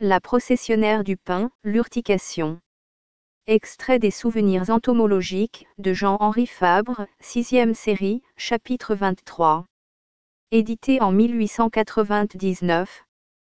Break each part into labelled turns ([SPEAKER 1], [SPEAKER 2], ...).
[SPEAKER 1] La processionnaire du pain, l'urtication. Extrait des Souvenirs entomologiques, de Jean-Henri Fabre, 6e série, chapitre 23. Édité en 1899.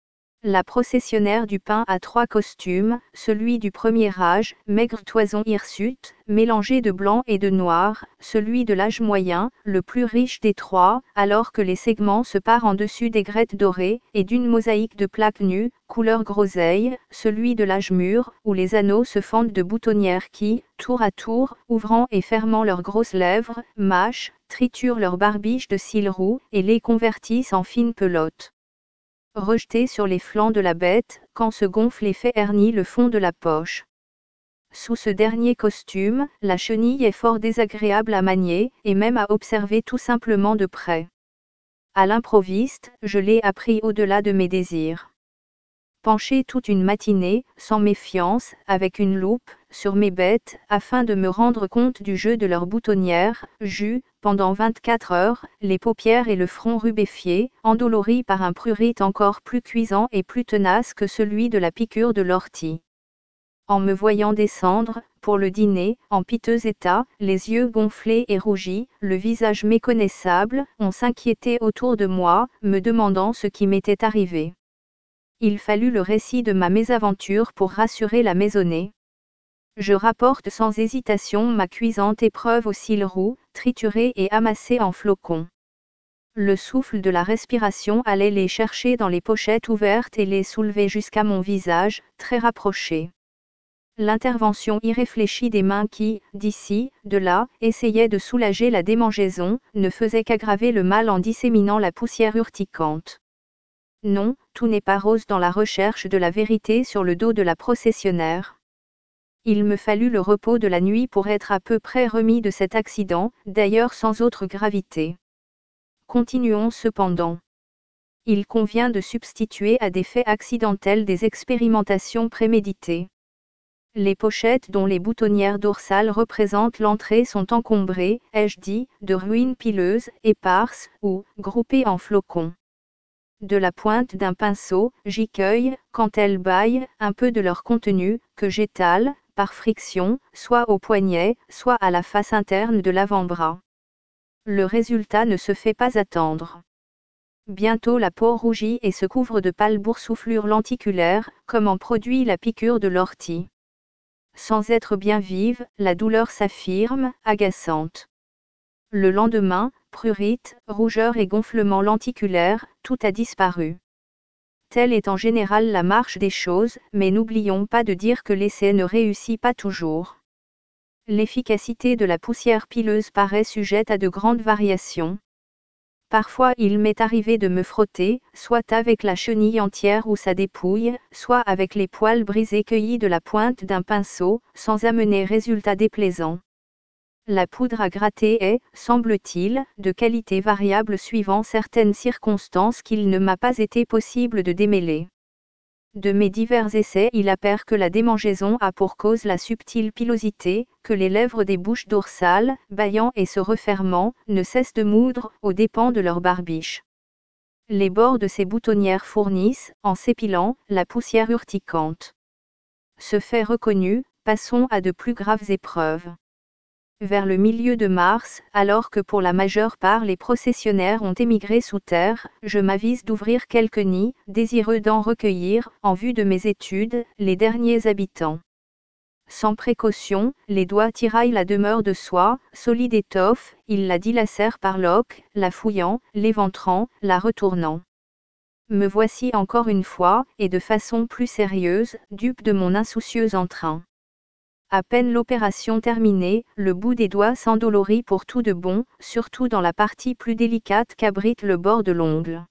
[SPEAKER 1] La processionnaire du pain a 3 costumes, celui du premier âge, maigre toison hirsute, mélangé de blanc et de noir, celui de l'âge moyen, le plus riche des 3, alors que les segments se parent en dessus d'aigrettes dorées, et d'une mosaïque de plaques nues, couleur groseille, celui de l'âge mûr, où les anneaux se fendent de boutonnières qui, tour à tour, ouvrant et fermant leurs grosses lèvres, mâchent, triturent leurs barbiches de cils roux, et les convertissent en fines pelotes. Rejeté sur les flancs de la bête, quand se gonfle et fait hernie le fond de la poche. Sous ce dernier costume, la chenille est fort désagréable à manier, et même à observer tout simplement de près. À l'improviste, je l'ai appris au-delà de mes désirs. Penché toute une matinée, sans méfiance, avec une loupe, sur mes bêtes, afin de me rendre compte du jeu de leurs boutonnières, j'eus, pendant 24 heures, les paupières et le front rubéfiés, endoloris par un prurite encore plus cuisant et plus tenace que celui de la piqûre de l'ortie. En me voyant descendre, pour le dîner, en piteux état, les yeux gonflés et rougis, le visage méconnaissable, on s'inquiétait autour de moi, me demandant ce qui m'était arrivé. Il fallut le récit de ma mésaventure pour rassurer la maisonnée. Je rapporte sans hésitation ma cuisante épreuve aux cils roux, triturée et amassée en flocons. Le souffle de la respiration allait les chercher dans les pochettes ouvertes et les soulever jusqu'à mon visage, très rapproché. L'intervention irréfléchie des mains qui, d'ici, de là, essayaient de soulager la démangeaison, ne faisait qu'aggraver le mal en disséminant la poussière urticante. Non, tout n'est pas rose dans la recherche de la vérité sur le dos de la processionnaire. Il me fallut le repos de la nuit pour être à peu près remis de cet accident, d'ailleurs sans autre gravité. Continuons cependant. Il convient de substituer à des faits accidentels des expérimentations préméditées. Les pochettes dont les boutonnières dorsales représentent l'entrée sont encombrées, ai-je dit, de ruines pileuses, éparses, ou, groupées en flocons. De la pointe d'un pinceau, j'y cueille, quand elles bâillent, un peu de leur contenu, que j'étale, par friction, soit au poignet, soit à la face interne de l'avant-bras. Le résultat ne se fait pas attendre. Bientôt la peau rougit et se couvre de pâles boursouflures lenticulaires, comme en produit la piqûre de l'ortie. Sans être bien vive, la douleur s'affirme, agaçante. Le lendemain, prurite, rougeur et gonflement lenticulaire, tout a disparu. Telle est en général la marche des choses, mais n'oublions pas de dire que l'essai ne réussit pas toujours. L'efficacité de la poussière pileuse paraît sujette à de grandes variations. Parfois il m'est arrivé de me frotter, soit avec la chenille entière ou sa dépouille, soit avec les poils brisés cueillis de la pointe d'un pinceau, sans amener résultat déplaisant. La poudre à gratter est, semble-t-il, de qualité variable suivant certaines circonstances qu'il ne m'a pas été possible de démêler. De mes divers essais il appert que la démangeaison a pour cause la subtile pilosité, que les lèvres des bouches dorsales, bâillant et se refermant, ne cessent de moudre, aux dépens de leur barbiche. Les bords de ces boutonnières fournissent, en s'épilant, la poussière urticante. Ce fait reconnu, passons à de plus graves épreuves. Vers le milieu de mars, alors que pour la majeure part les processionnaires ont émigré sous terre, je m'avise d'ouvrir quelques nids, désireux d'en recueillir, en vue de mes études, les derniers habitants. Sans précaution, les doigts tiraillent la demeure de soie, solide étoffe, ils la dilacèrent par l'oc, la fouillant, l'éventrant, la retournant. Me voici encore une fois, et de façon plus sérieuse, dupe de mon insoucieux entrain. À peine l'opération terminée, le bout des doigts s'endolorit pour tout de bon, surtout dans la partie plus délicate qu'abrite le bord de l'ongle.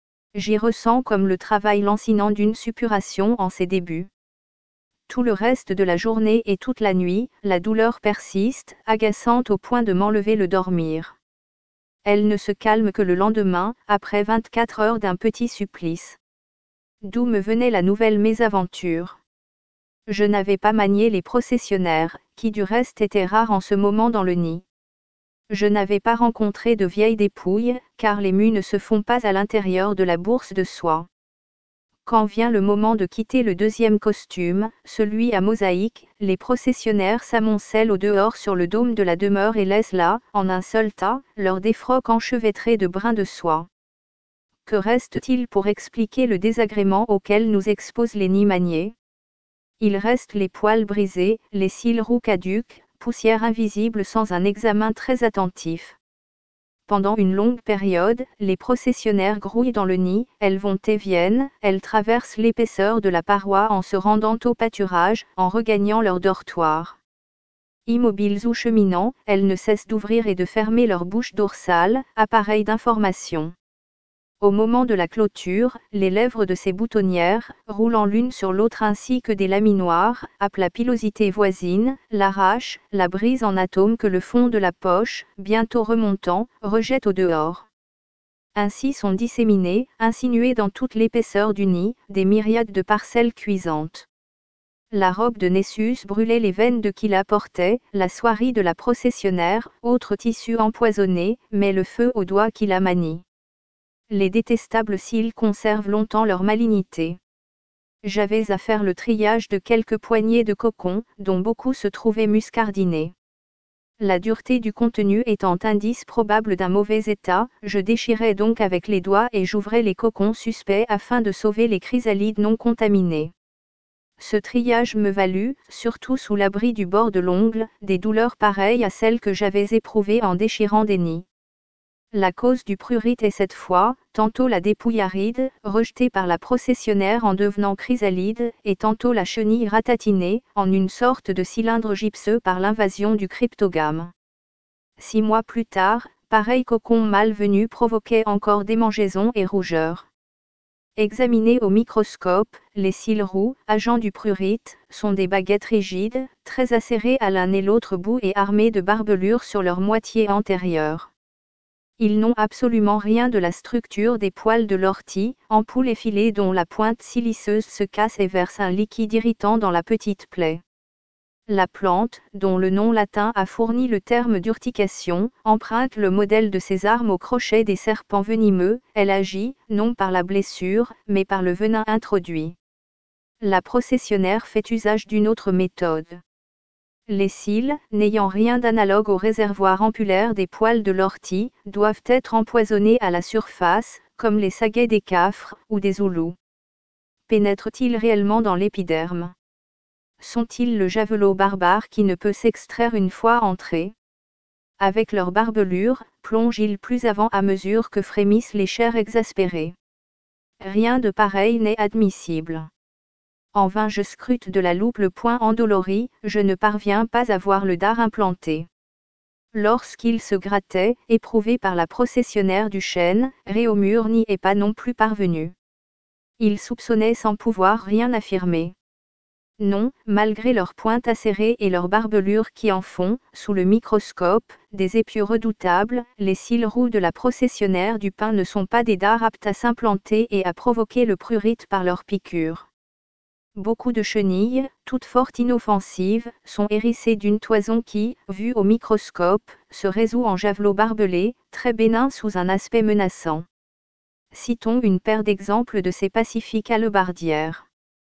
[SPEAKER 1] J'y ressens comme le travail lancinant d'une suppuration en ses débuts. Tout le reste de la journée et toute la nuit, la douleur persiste, agaçante au point de m'enlever le dormir. Elle ne se calme que le lendemain, après 24 heures d'un petit supplice. D'où me venait la nouvelle mésaventure? Je n'avais pas manié les processionnaires, qui du reste étaient rares en ce moment dans le nid. Je n'avais pas rencontré de vieilles dépouilles, car les mues ne se font pas à l'intérieur de la bourse de soie. Quand vient le moment de quitter le deuxième costume, celui à mosaïque, les processionnaires s'amoncellent au dehors sur le dôme de la demeure et laissent là, en un seul tas, leurs défroques enchevêtrés de brins de soie. Que reste-t-il pour expliquer le désagrément auquel nous exposent les nids maniés? Il reste les poils brisés, les cils roux caducs, poussière invisible sans un examen très attentif. Pendant une longue période, les processionnaires grouillent dans le nid, elles vont et viennent, elles traversent l'épaisseur de la paroi en se rendant au pâturage, en regagnant leur dortoir. Immobiles ou cheminant, elles ne cessent d'ouvrir et de fermer leur bouche dorsale, appareil d'information. Au moment de la clôture, les lèvres de ces boutonnières, roulant l'une sur l'autre ainsi que des laminoirs, appellent la pilosité voisine, l'arrache, la brise en atomes que le fond de la poche, bientôt remontant, rejette au dehors. Ainsi sont disséminées, insinuées dans toute l'épaisseur du nid, des myriades de parcelles cuisantes. La robe de Nessus brûlait les veines de qui la portait, la soierie de la processionnaire, autre tissu empoisonné, met le feu aux doigts qui la manient. Les détestables cils conservent longtemps leur malignité. J'avais à faire le triage de quelques poignées de cocons, dont beaucoup se trouvaient muscardinés. La dureté du contenu étant indice probable d'un mauvais état, je déchirais donc avec les doigts et j'ouvrais les cocons suspects afin de sauver les chrysalides non contaminés. Ce triage me valut, surtout sous l'abri du bord de l'ongle, des douleurs pareilles à celles que j'avais éprouvées en déchirant des nids. La cause du prurite est cette fois, tantôt la dépouille aride, rejetée par la processionnaire en devenant chrysalide, et tantôt la chenille ratatinée, en une sorte de cylindre gypseux par l'invasion du cryptogame. 6 mois plus tard, pareil cocon mal venu provoquait encore démangeaisons et rougeurs. Examinés au microscope, les cils roux, agents du prurite, sont des baguettes rigides, très acérées à l'un et l'autre bout et armées de barbelures sur leur moitié antérieure. Ils n'ont absolument rien de la structure des poils de l'ortie, ampoules effilées dont la pointe siliceuse se casse et verse un liquide irritant dans la petite plaie. La plante, dont le nom latin a fourni le terme d'urtication, emprunte le modèle de ces armes au crochet des serpents venimeux, elle agit, non par la blessure, mais par le venin introduit. La processionnaire fait usage d'une autre méthode. Les cils, n'ayant rien d'analogue au réservoir ampulaire des poils de l'ortie, doivent être empoisonnés à la surface, comme les saguets des cafres ou des zoulous. Pénètrent-ils réellement dans l'épiderme? Sont-ils le javelot barbare qui ne peut s'extraire une fois entré? Avec leur barbelure, plongent-ils plus avant à mesure que frémissent les chairs exaspérées? Rien de pareil n'est admissible. En vain je scrute de la loupe le point endolori, je ne parviens pas à voir le dard implanté. Lorsqu'il se grattait, éprouvé par la processionnaire du chêne, Réaumur n'y est pas non plus parvenu. Il soupçonnait sans pouvoir rien affirmer. Non, malgré leurs pointes acérées et leurs barbelures qui en font, sous le microscope, des épieux redoutables, les cils roux de la processionnaire du pin ne sont pas des dards aptes à s'implanter et à provoquer le prurite par leurs piqûres. Beaucoup de chenilles, toutes fort inoffensives, sont hérissées d'une toison qui, vue au microscope, se résout en javelot barbelé, très bénin sous un aspect menaçant. Citons une paire d'exemples de ces pacifiques hallebardières.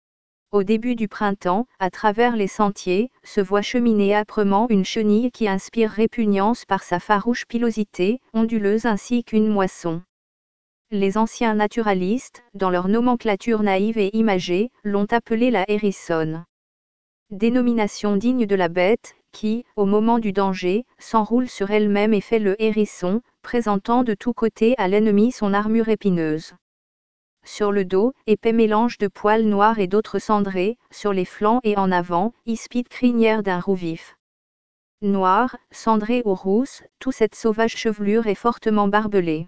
[SPEAKER 1] Au début du printemps, à travers les sentiers, se voit cheminer âprement une chenille qui inspire répugnance par sa farouche pilosité, onduleuse ainsi qu'une moisson. Les anciens naturalistes, dans leur nomenclature naïve et imagée, l'ont appelée la hérissonne. Dénomination digne de la bête, qui, au moment du danger, s'enroule sur elle-même et fait le hérisson, présentant de tous côtés à l'ennemi son armure épineuse. Sur le dos, épais mélange de poils noirs et d'autres cendrés, sur les flancs et en avant, ispide crinière d'un roux vif. Noire, cendrée ou rousse, toute cette sauvage chevelure est fortement barbelée.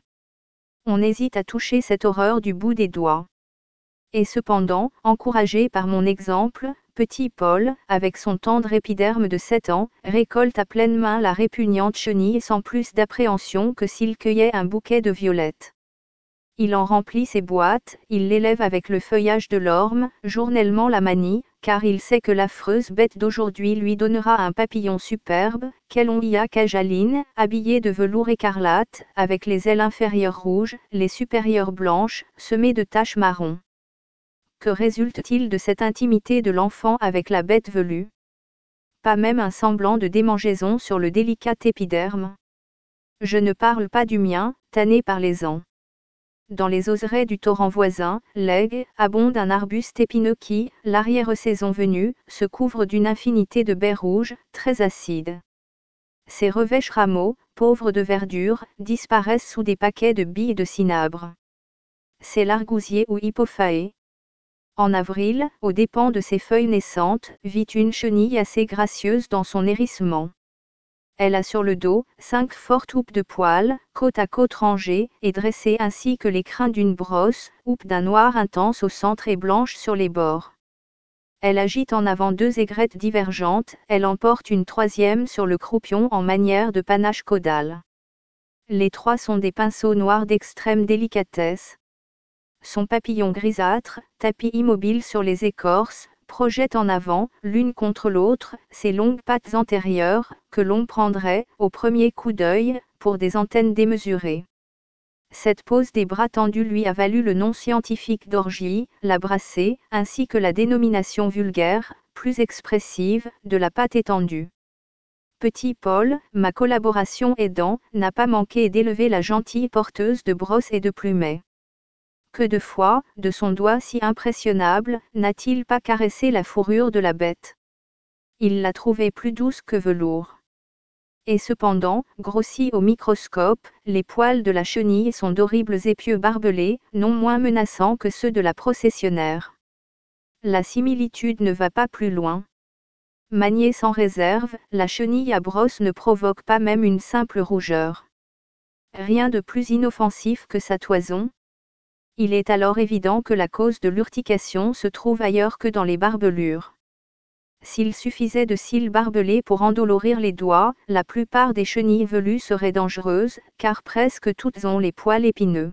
[SPEAKER 1] On hésite à toucher cette horreur du bout des doigts. Et cependant, encouragé par mon exemple, petit Paul, avec son tendre épiderme de 7 ans, récolte à pleine main la répugnante chenille sans plus d'appréhension que s'il cueillait un bouquet de violettes. Il en remplit ses boîtes, il l'élève avec le feuillage de l'orme, journellement la manie, car il sait que l'affreuse bête d'aujourd'hui lui donnera un papillon superbe, quel on y a cajaline, habillé de velours écarlate, avec les ailes inférieures rouges, les supérieures blanches, semées de taches marron. que résulte-t-il de cette intimité de l'enfant avec la bête velue? Pas même un semblant de démangeaison sur le délicat épiderme. Je ne parle pas du mien, tanné par les ans. Dans les oserets du torrent voisin, l'Aigle, abonde un arbuste épineux qui, l'arrière-saison venue, se couvre d'une infinité de baies rouges, très acides. Ces revêches rameaux, pauvres de verdure, disparaissent sous des paquets de billes de cinabre. C'est l'argousier ou hypophaë. En avril, aux dépens de ses feuilles naissantes, vit une chenille assez gracieuse dans son hérissement. Elle a sur le dos 5 fortes houppes de poils, côte à côte rangées et dressées ainsi que les crins d'une brosse, houppes d'un noir intense au centre et blanches sur les bords. Elle agite en avant 2 aigrettes divergentes, elle en porte une 3e sur le croupion en manière de panache caudal. Les 3 sont des pinceaux noirs d'extrême délicatesse. Son papillon grisâtre, tapis immobile sur les écorces, projette en avant, l'une contre l'autre, ses longues pattes antérieures, que l'on prendrait, au premier coup d'œil, pour des antennes démesurées. Cette pose des bras tendus lui a valu le nom scientifique d'orgie, la brassée, ainsi que la dénomination vulgaire, plus expressive, de la patte étendue. Petit Paul, ma collaboration aidant, n'a pas manqué d'élever la gentille porteuse de brosses et de plumets. Que de fois, de son doigt si impressionnable, n'a-t-il pas caressé la fourrure de la bête? Il l'a trouvée plus douce que velours. Et cependant, grossis au microscope, les poils de la chenille sont d'horribles épieux barbelés, non moins menaçants que ceux de la processionnaire. La similitude ne va pas plus loin. Maniée sans réserve, la chenille à brosse ne provoque pas même une simple rougeur. Rien de plus inoffensif que sa toison. Il est alors évident que la cause de l'urtication se trouve ailleurs que dans les barbelures. S'il suffisait de cils barbelés pour endolorir les doigts, la plupart des chenilles velues seraient dangereuses, car presque toutes ont les poils épineux.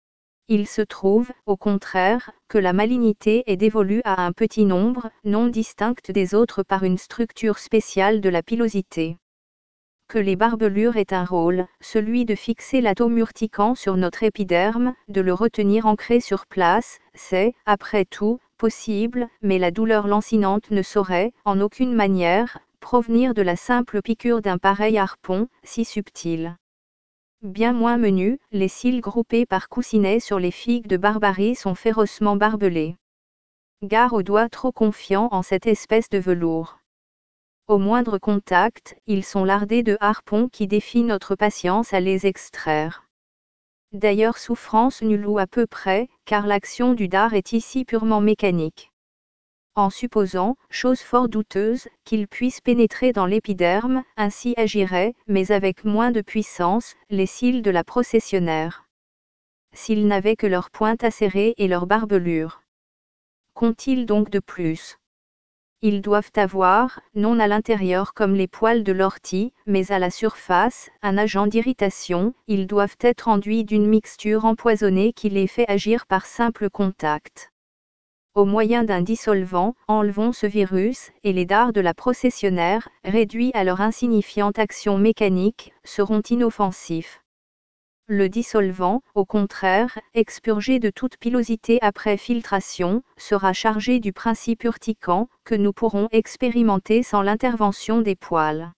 [SPEAKER 1] Il se trouve, au contraire, que la malignité est dévolue à un petit nombre, non distincte des autres par une structure spéciale de la pilosité. Que les barbelures aient un rôle, celui de fixer l'atome urticant sur notre épiderme, de le retenir ancré sur place, c'est, après tout, possible, mais la douleur lancinante ne saurait, en aucune manière, provenir de la simple piqûre d'un pareil harpon, si subtil. Bien moins menus, les cils groupés par coussinets sur les figues de Barbarie sont férocement barbelés. Gare aux doigts trop confiants en cette espèce de velours. Au moindre contact, ils sont lardés de harpons qui défient notre patience à les extraire. D'ailleurs souffrance nulle ou à peu près, car l'action du dard est ici purement mécanique. En supposant, chose fort douteuse, qu'il puisse pénétrer dans l'épiderme, ainsi agiraient, mais avec moins de puissance, les cils de la processionnaire. S'ils n'avaient que leurs pointes acérées et leurs barbelures. Qu'ont-ils donc de plus ? Ils doivent avoir, non à l'intérieur comme les poils de l'ortie, mais à la surface, un agent d'irritation, ils doivent être enduits d'une mixture empoisonnée qui les fait agir par simple contact. Au moyen d'un dissolvant, enlevons ce virus, et les dards de la processionnaire, réduits à leur insignifiante action mécanique, seront inoffensifs. Le dissolvant, au contraire, expurgé de toute pilosité après filtration, sera chargé du principe urticant, que nous pourrons expérimenter sans l'intervention des poils.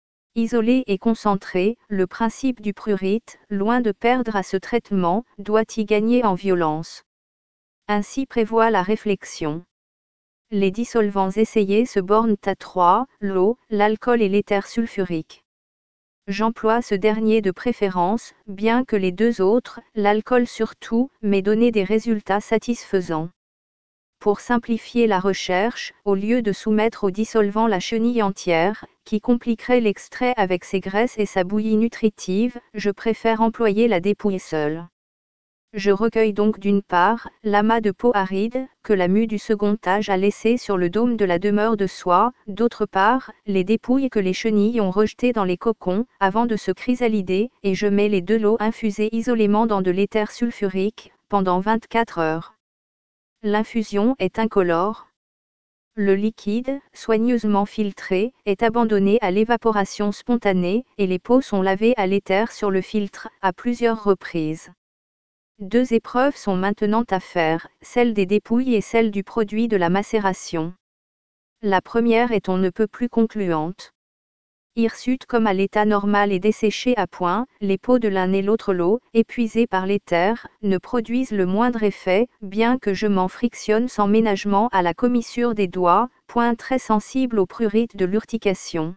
[SPEAKER 1] Isolé et concentré, le principe du prurite, loin de perdre à ce traitement, doit y gagner en violence. Ainsi prévoit la réflexion. Les dissolvants essayés se bornent à 3, l'eau, l'alcool et l'éther sulfurique. J'emploie ce dernier de préférence, bien que les 2 autres, l'alcool surtout, m'aient donné des résultats satisfaisants. Pour simplifier la recherche, au lieu de soumettre au dissolvant la chenille entière, qui compliquerait l'extrait avec ses graisses et sa bouillie nutritive, je préfère employer la dépouille seule. Je recueille donc d'une part, l'amas de peau aride, que la mue du second âge a laissé sur le dôme de la demeure de soie, d'autre part, les dépouilles que les chenilles ont rejetées dans les cocons, avant de se chrysalider, et je mets les 2 lots infusés isolément dans de l'éther sulfurique, pendant 24 heures. L'infusion est incolore. Le liquide, soigneusement filtré, est abandonné à l'évaporation spontanée, et les peaux sont lavées à l'éther sur le filtre, à plusieurs reprises. 2 épreuves sont maintenant à faire, celle des dépouilles et celle du produit de la macération. La première est on ne peut plus concluante. Hirsute comme à l'état normal et desséchée à point, les peaux de l'un et l'autre lot, épuisés par l'éther, ne produisent le moindre effet, bien que je m'en frictionne sans ménagement à la commissure des doigts, point très sensible au prurite de l'urtication.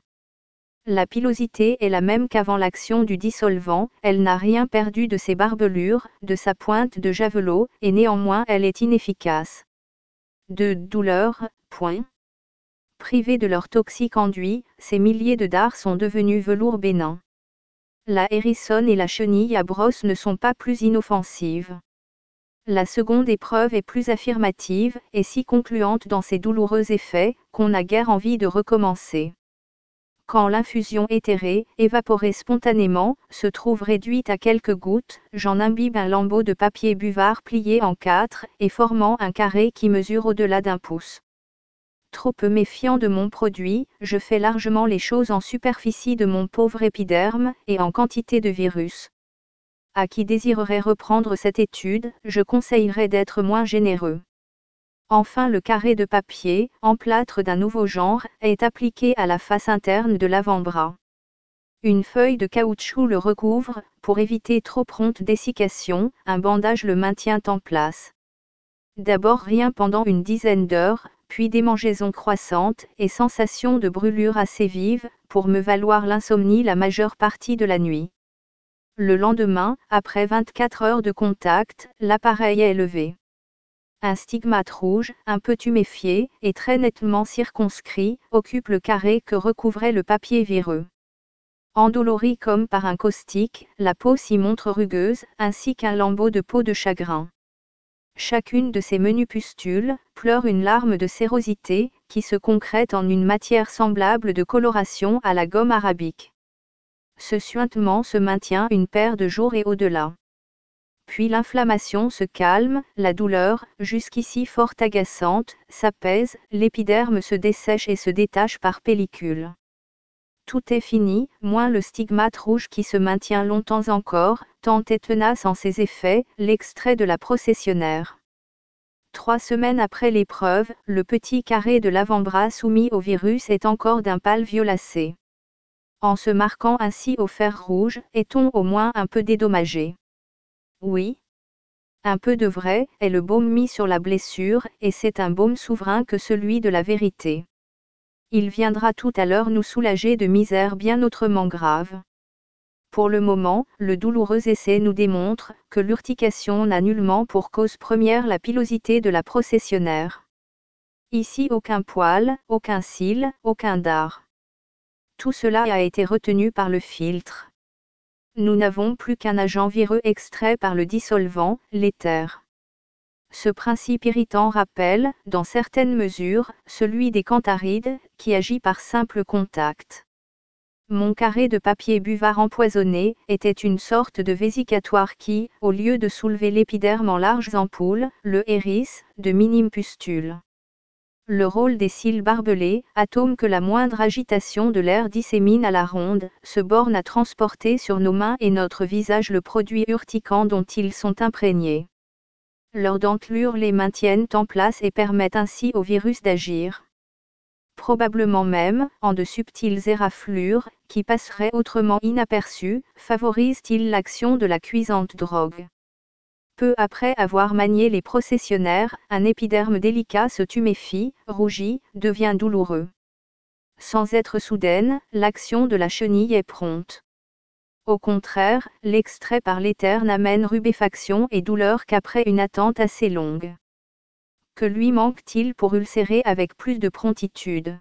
[SPEAKER 1] La pilosité est la même qu'avant l'action du dissolvant, elle n'a rien perdu de ses barbelures, de sa pointe de javelot, et néanmoins elle est inefficace. De douleur, point. Privés de leur toxique enduit, ces milliers de dards sont devenus velours bénin. La hérissonne et la chenille à brosse ne sont pas plus inoffensives. La seconde épreuve est plus affirmative, et si concluante dans ses douloureux effets, qu'on n'a guère envie de recommencer. Quand l'infusion éthérée, évaporée spontanément, se trouve réduite à quelques gouttes, j'en imbibe un lambeau de papier buvard plié en 4, et formant un carré qui mesure au-delà d'1 pouce. Trop peu méfiant de mon produit, je fais largement les choses en superficie de mon pauvre épiderme, et en quantité de virus. À qui désirerait reprendre cette étude, je conseillerais d'être moins généreux. Enfin, le carré de papier, en plâtre d'un nouveau genre, est appliqué à la face interne de l'avant-bras. Une feuille de caoutchouc le recouvre, pour éviter trop prompte dessiccation, un bandage le maintient en place. D'abord rien pendant une dizaine d'heures, puis démangeaisons croissantes et sensation de brûlure assez vive, pour me valoir l'insomnie la majeure partie de la nuit. Le lendemain, après 24 heures de contact, l'appareil est levé. Un stigmate rouge, un peu tuméfié, et très nettement circonscrit, occupe le carré que recouvrait le papier vireux. Endolori comme par un caustique, la peau s'y montre rugueuse, ainsi qu'un lambeau de peau de chagrin. Chacune de ces menues pustules pleure une larme de sérosité, qui se concrète en une matière semblable de coloration à la gomme arabique. Ce suintement se maintient une paire de jours et au-delà. Puis l'inflammation se calme, la douleur, jusqu'ici fort agaçante, s'apaise, l'épiderme se dessèche et se détache par pellicule. Tout est fini, moins le stigmate rouge qui se maintient longtemps encore, tant est tenace en ses effets, l'extrait de la processionnaire. 3 semaines après l'épreuve, le petit carré de l'avant-bras soumis au virus est encore d'un pâle violacé. En se marquant ainsi au fer rouge, est-on au moins un peu dédommagé? Oui. Un peu de vrai est le baume mis sur la blessure, et c'est un baume souverain que celui de la vérité. Il viendra tout à l'heure nous soulager de misères bien autrement graves. Pour le moment, le douloureux essai nous démontre que l'urtication n'a nullement pour cause première la pilosité de la processionnaire. Ici aucun poil, aucun cil, aucun dard. Tout cela a été retenu par le filtre. Nous n'avons plus qu'un agent vireux extrait par le dissolvant, l'éther. Ce principe irritant rappelle, dans certaines mesures, celui des cantharides, qui agit par simple contact. Mon carré de papier buvard empoisonné était une sorte de vésicatoire qui, au lieu de soulever l'épiderme en larges ampoules, le hérisse, de minimes pustules. Le rôle des cils barbelés, atomes que la moindre agitation de l'air dissémine à la ronde, se borne à transporter sur nos mains et notre visage le produit urticant dont ils sont imprégnés. Leurs dentelures les maintiennent en place et permettent ainsi au virus d'agir. Probablement même, en de subtiles éraflures, qui passeraient autrement inaperçues, favorisent-ils l'action de la cuisante drogue. Peu après avoir manié les processionnaires, un épiderme délicat se tuméfie, rougit, devient douloureux. Sans être soudaine, l'action de la chenille est prompte. Au contraire, l'extrait par l'éther n'amène rubéfaction et douleur qu'après une attente assez longue. Que lui manque-t-il pour ulcérer avec plus de promptitude?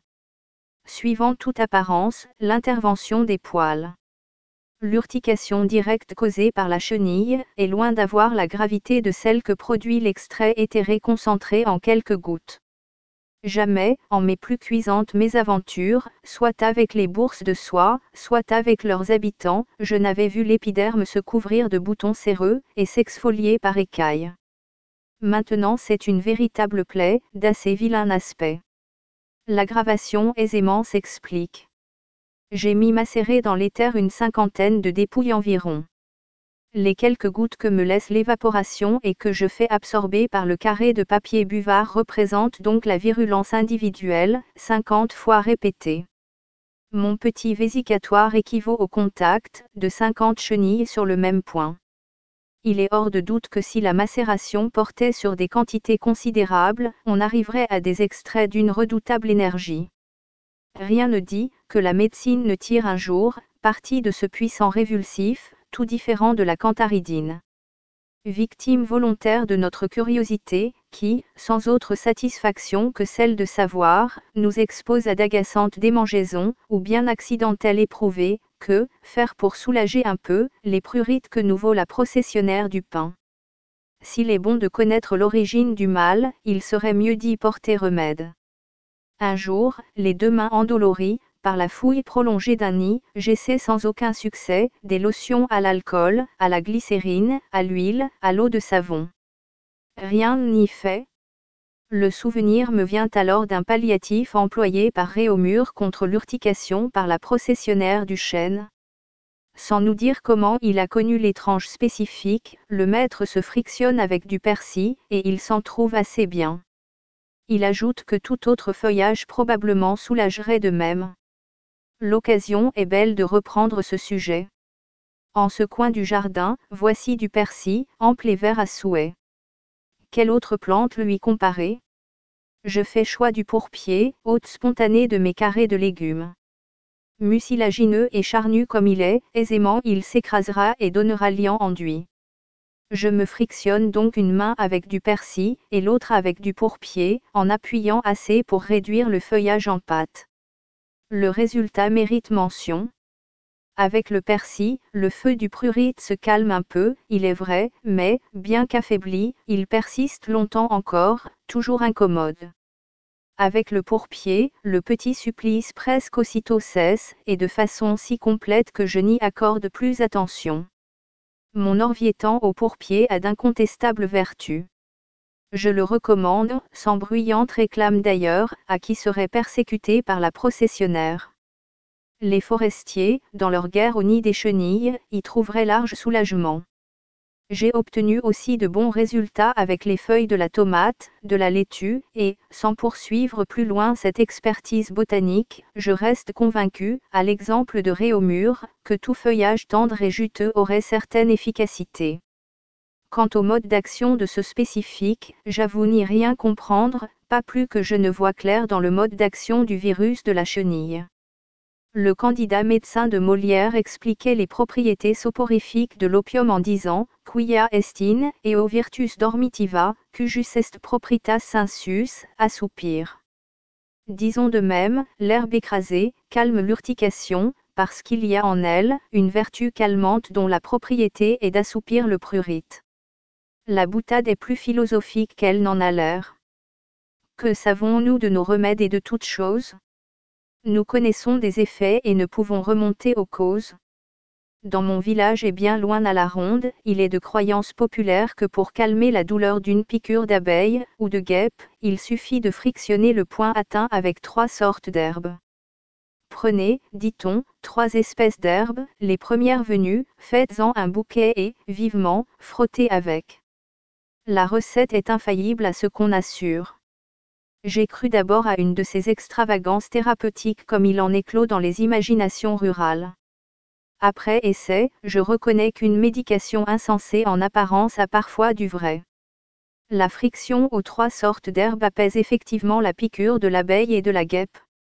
[SPEAKER 1] Suivant toute apparence, l'intervention des poils. L'urtication directe causée par la chenille est loin d'avoir la gravité de celle que produit l'extrait éthéré concentré en quelques gouttes. Jamais, en mes plus cuisantes mésaventures, soit avec les bourses de soie, soit avec leurs habitants, je n'avais vu l'épiderme se couvrir de boutons séreux, et s'exfolier par écailles. Maintenant c'est une véritable plaie, d'assez vilain aspect. L'aggravation aisément s'explique. J'ai mis macérer dans l'éther une 50aine de dépouilles environ. Les quelques gouttes que me laisse l'évaporation et que je fais absorber par le carré de papier buvard représentent donc la virulence individuelle, 50 fois répétée. Mon petit vésicatoire équivaut au contact de 50 chenilles sur le même point. Il est hors de doute que si la macération portait sur des quantités considérables, on arriverait à des extraits d'une redoutable énergie. Rien ne dit que la médecine ne tire un jour parti de ce puissant révulsif, tout différent de la cantharidine. Victime volontaire de notre curiosité, qui, sans autre satisfaction que celle de savoir, nous expose à d'agaçantes démangeaisons, ou bien accidentelles éprouvées, que faire pour soulager un peu les prurites que nous vaut la processionnaire du pain. S'il est bon de connaître l'origine du mal, il serait mieux d'y porter remède. Un jour, les deux mains endolories, par la fouille prolongée d'un nid, j'essaie sans aucun succès, des lotions à l'alcool, à la glycérine, à l'huile, à l'eau de savon. Rien n'y fait. Le souvenir me vient alors d'un palliatif employé par Réaumur contre l'urtication par la processionnaire du chêne. Sans nous dire comment il a connu l'étrange spécifique, le maître se frictionne avec du persil, et il s'en trouve assez bien. Il ajoute que tout autre feuillage probablement soulagerait de même. L'occasion est belle de reprendre ce sujet. En ce coin du jardin, voici du persil, ample et vert à souhait. Quelle autre plante lui comparer? Je fais choix du pourpier, hôte spontané de mes carrés de légumes. Mucilagineux et charnu comme il est, aisément il s'écrasera et donnera liant enduit. Je me frictionne donc une main avec du persil, et l'autre avec du pourpier, en appuyant assez pour réduire le feuillage en pâte. Le résultat mérite mention. Avec le persil, le feu du prurite se calme un peu, il est vrai, mais, bien qu'affaibli, il persiste longtemps encore, toujours incommode. Avec le pourpier, le petit supplice presque aussitôt cesse, et de façon si complète que je n'y accorde plus attention. Mon orviétan au pourpier a d'incontestables vertus. Je le recommande, sans bruyante réclame d'ailleurs, à qui serait persécuté par la processionnaire. Les forestiers, dans leur guerre au nid des chenilles, y trouveraient large soulagement. J'ai obtenu aussi de bons résultats avec les feuilles de la tomate, de la laitue, et, sans poursuivre plus loin cette expertise botanique, je reste convaincu, à l'exemple de Réaumur, que tout feuillage tendre et juteux aurait certaine efficacité. Quant au mode d'action de ce spécifique, j'avoue n'y rien comprendre, pas plus que je ne vois clair dans le mode d'action du virus de la chenille. Le candidat médecin de Molière expliquait les propriétés soporifiques de l'opium en disant « Quia est in, eo virtus dormitiva, cujus est propritas sensus, assoupir ». Disons de même, l'herbe écrasée calme l'urtication, parce qu'il y a en elle une vertu calmante dont la propriété est d'assoupir le prurite. La boutade est plus philosophique qu'elle n'en a l'air. Que savons-nous de nos remèdes et de toutes choses? Nous connaissons des effets et ne pouvons remonter aux causes. Dans mon village et bien loin à la ronde, il est de croyance populaire que pour calmer la douleur d'une piqûre d'abeille ou de guêpe, il suffit de frictionner le point atteint avec 3 sortes d'herbes. Prenez, dit-on, 3 espèces d'herbes, les premières venues, faites-en un bouquet et, vivement, frottez avec. La recette est infaillible à ce qu'on assure. J'ai cru d'abord à une de ces extravagances thérapeutiques comme il en éclot dans les imaginations rurales. Après essai, je reconnais qu'une médication insensée en apparence a parfois du vrai. La friction aux 3 sortes d'herbes apaise effectivement la piqûre de l'abeille et de la guêpe.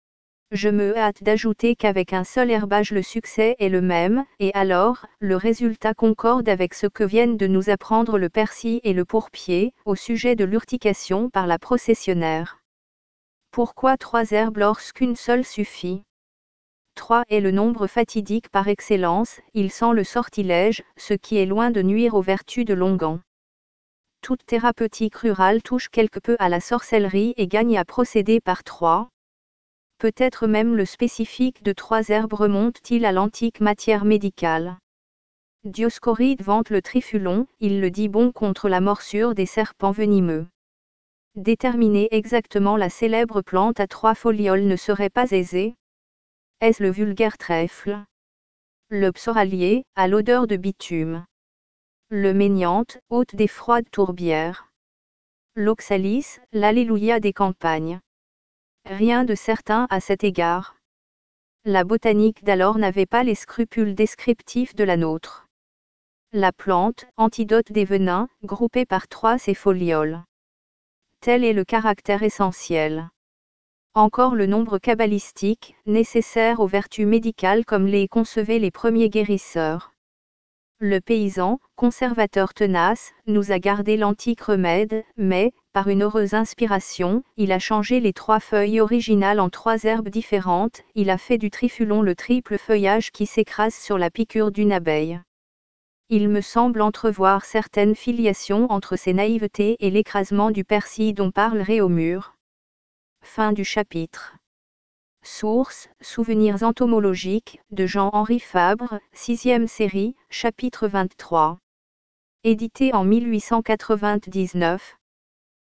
[SPEAKER 1] Je me hâte d'ajouter qu'avec un seul herbage le succès est le même, et alors, le résultat concorde avec ce que viennent de nous apprendre le persil et le pourpier, au sujet de l'urtication par la processionnaire. Pourquoi 3 herbes lorsqu'une seule suffit? 3 est le nombre fatidique par excellence, il sent le sortilège, ce qui est loin de nuire aux vertus de Longan. Toute thérapeutique rurale touche quelque peu à la sorcellerie et gagne à procéder par 3. Peut-être même le spécifique de 3 herbes remonte-t-il à l'antique matière médicale. Dioscoride vante le trifulon, il le dit bon contre la morsure des serpents venimeux. Déterminer exactement la célèbre plante à 3 folioles ne serait pas aisé. Est-ce le vulgaire trèfle? Le psoralier, à l'odeur de bitume. le Méniante, hôte des froides tourbières. L'Oxalis, l'Alléluia des campagnes. Rien de certain à cet égard. La botanique d'alors n'avait pas les scrupules descriptifs de la nôtre. La plante, antidote des venins, groupée par 3 ses folioles. Tel est le caractère essentiel. Encore le nombre kabbalistique, nécessaire aux vertus médicales comme les concevaient les premiers guérisseurs. Le paysan, conservateur tenace, nous a gardé l'antique remède, mais, par une heureuse inspiration, il a changé les 3 feuilles originales en 3 herbes différentes, il a fait du trifulon le triple feuillage qui s'écrase sur la piqûre d'une abeille. Il me semble entrevoir certaines filiations entre ces naïvetés et l'écrasement du persil dont parle Réaumur. Fin du chapitre. Source, Souvenirs entomologiques, de Jean-Henri Fabre, 6e série, chapitre 23. Édité en 1899.